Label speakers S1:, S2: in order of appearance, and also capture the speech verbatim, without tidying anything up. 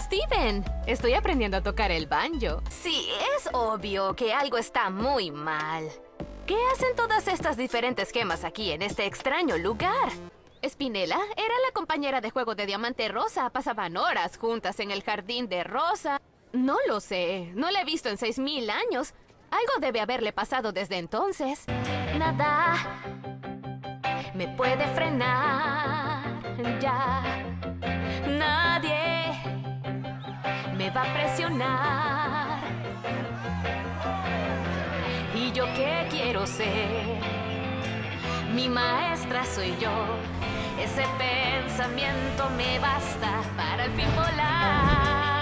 S1: Steven. Estoy aprendiendo a tocar el banjo.
S2: Sí, es obvio que algo está muy mal. ¿Qué hacen todas estas diferentes gemas aquí en este extraño lugar?
S1: Spinella era la compañera de juego de Diamante Rosa. Pasaban horas juntas en el jardín de Rosa. No lo sé. No la he visto en seis mil años. Algo debe haberle pasado desde entonces.
S2: Nada me puede frenar ya. Nadie me va a presionar. ¿Y yo qué quiero ser? Mi maestra soy yo. Ese pensamiento me basta para al fin volar.